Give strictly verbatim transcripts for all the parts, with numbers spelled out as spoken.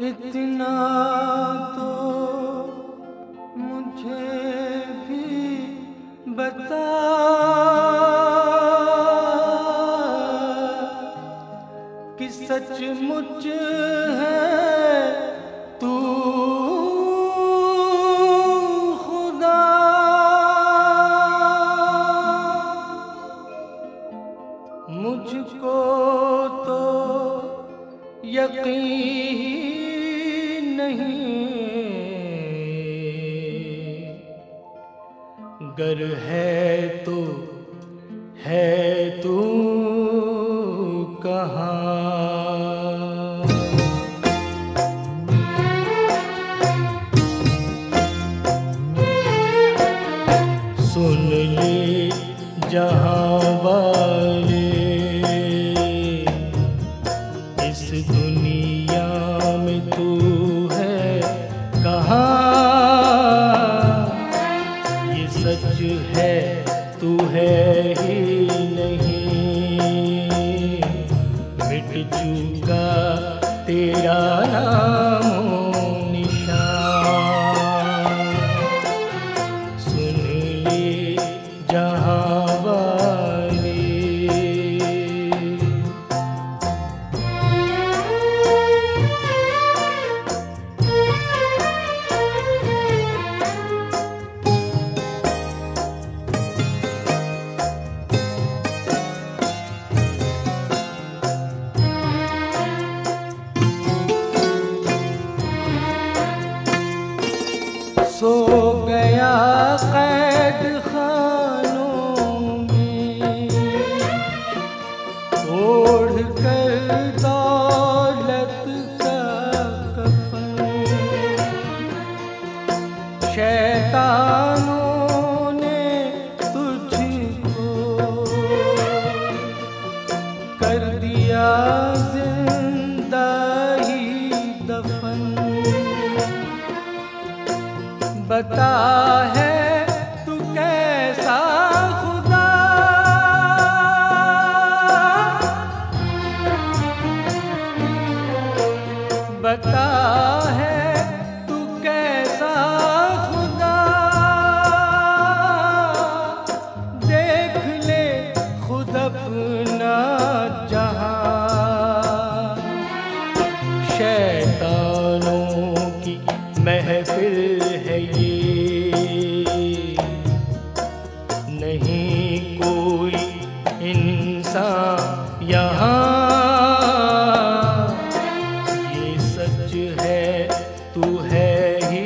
इतना तो मुझे भी बता कि सचमुच है तू खुदा। मुझको तो यकीन नहीं, गर है तो है तू कहाँ। सुन ले जहाँ वाले, इस दुनिया में तू है कहाँ। ये सच है तू है ही नहीं, मिट चुका तेरा नाम निशान। सुन ले जहाँ वाले, सो गया कैद खानों में, ओढ़ कर दौलत का कफन। शैतानों ने तुझको कर दिया जिंदा ही दफन। बता है तू कैसा खुदा, बता है तू कैसा खुदा। देख ले खुद अपना जहां, शैतानों की महफिल है ये, नहीं कोई इंसान यहाँ। ये सच है तू है ही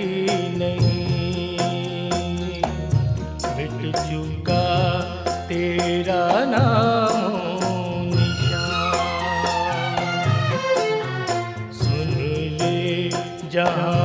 नहीं, मिट चुका तेरा नाम निशान। सुन ले जहाँ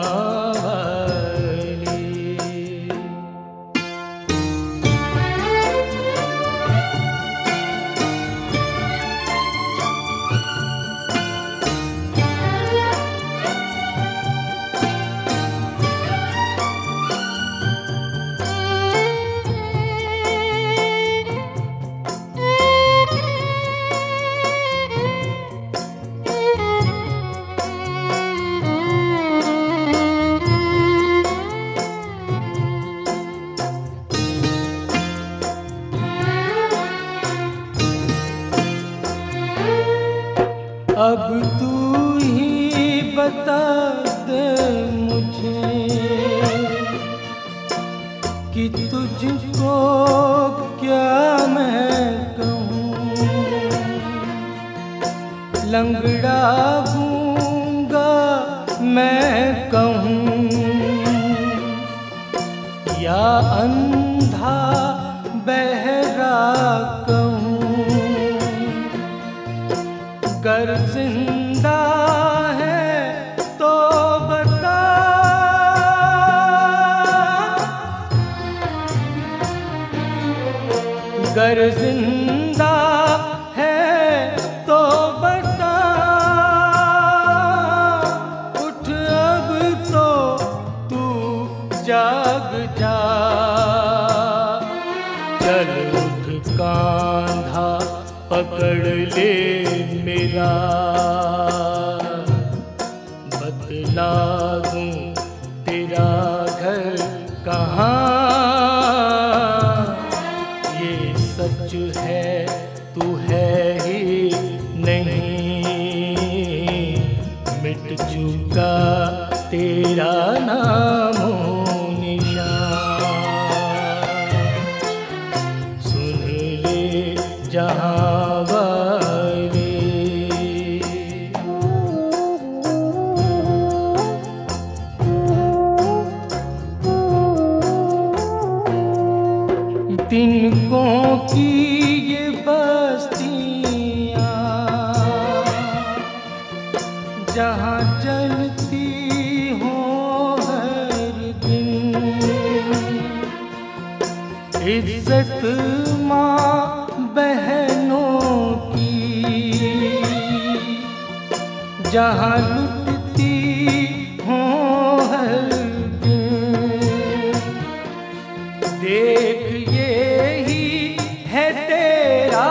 अब तू ही बता दे मुझे कि तुझको क्या मैं कहूँ। लंगड़ा गूंगा मैं कहूँ या अंधा बहरा कहूँ। गर जिंदा है तो बता, गर जिंदा है तो बता। उठ अब तो तू जाग जा, चल उठ कांधा पकड़ ले मेरा। बतला दूं तेरा घर कहाँ, ये सच है तू है ही नहीं, मिट चुका तेरा नामो निशान। सुन ले जहां वाले, तिनकों की ये बस्तियां जहाँ जलती हो हर दिन, इज्जत माँ बहनों की जहाँ लुटती हो हर दिन, देख ये ही है तेरा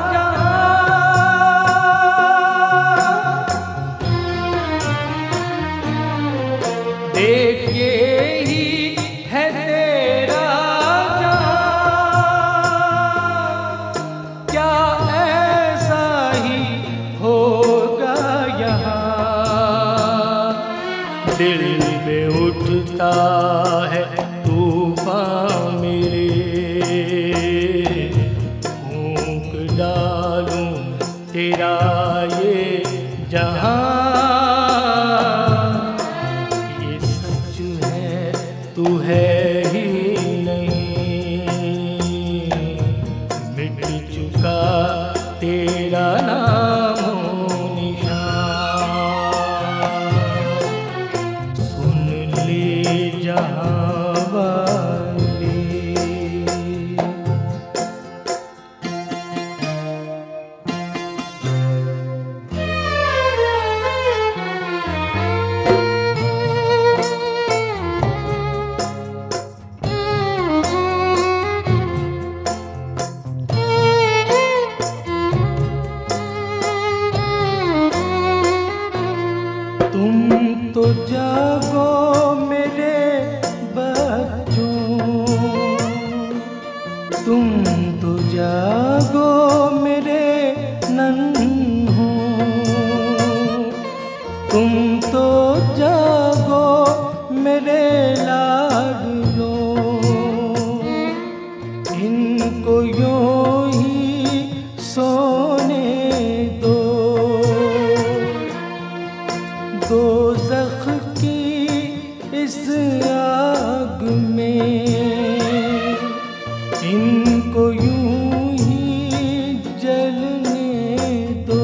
जहां, देख ये ही है तेरा जहां, क्या ऐसा ही होगा यहाँ। दिल में उठता है तूफान मेरे, फूंक डालूं तेरा ये जहां, ये सच है तू है ही नहीं, मिट चुका तेरा नामो निशान। सुन ले जहां वाले, तुम तो जागो मेरे बच्चों, तुम तो जागो मेरे नन्हों, तुम तो जागो मेरे लाडलों, इनको यूं ही सोने दो, दोज़ख की इस आग में इनको यूं ही जलने दो।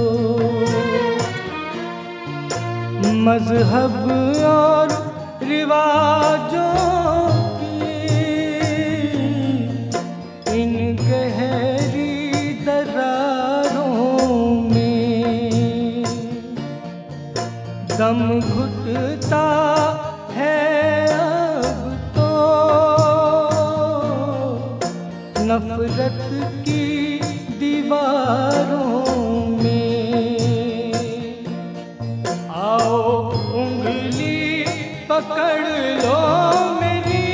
मज़हब और रिवाजों की इन गहरी दरारों में दम घुटता है अब तो, नफरत की दीवारों में। आओ उंगली पकड़ लो मेरी,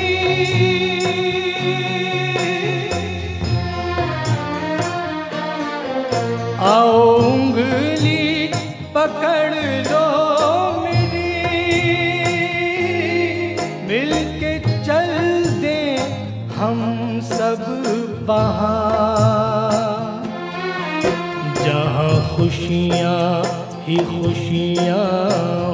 आओ उंगली पकड़ लो मेरी, मिलके चल दे हम सब वहाँ, जहाँ खुशियाँ ही खुशियाँ